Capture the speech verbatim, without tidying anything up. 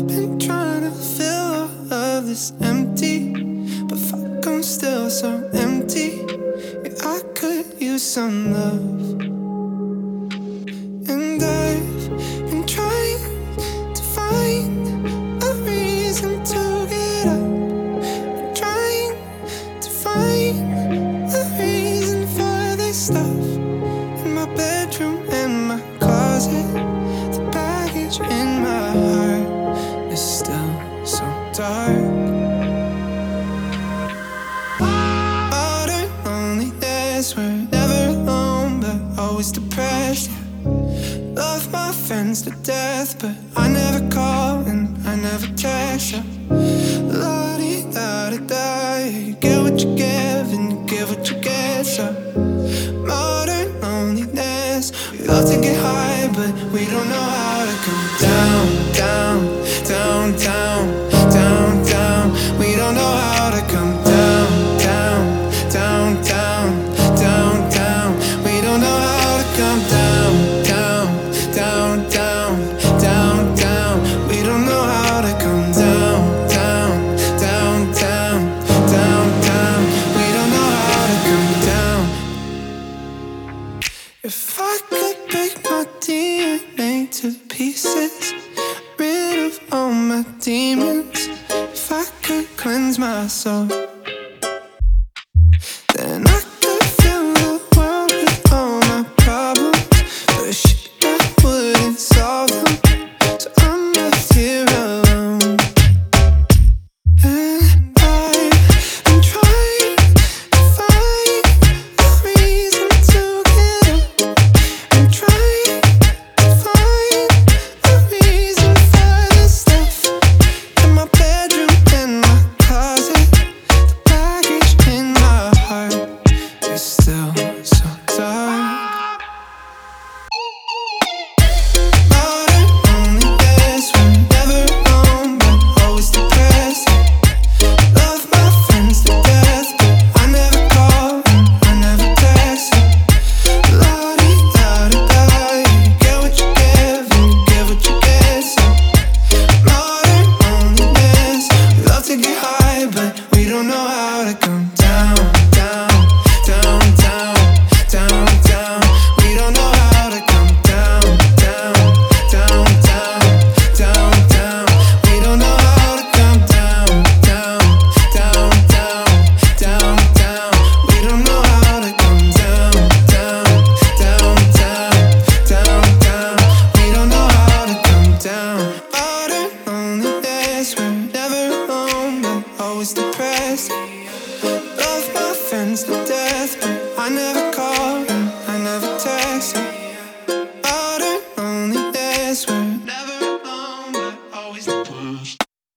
been trying to fill all of this empty, but fuck, I'm still so empty. Yeah, I could use some love. And I've been trying to find a reason to get up. Been trying to find a reason for this stuff in my bedroom and my closet. The baggage in my heart is still so dark. Modern loneliness, we're never alone, but always depressed. Love my friends to death, but I never call and I never text you. La-di-da-di-da, you get what you give and you give what you get. So modern loneliness, we love to get high, but we don't know how to come down, down, down, down, down, down. We don't know how to come down, down, down, down, down, down. We don't know how to come down, down, down, down, down, down. We don't know how to come down, down, down, down, down, down. We don't know how to come down. If I could break my D N A to pieces, rid of all my demons, if I could cleanse my soul,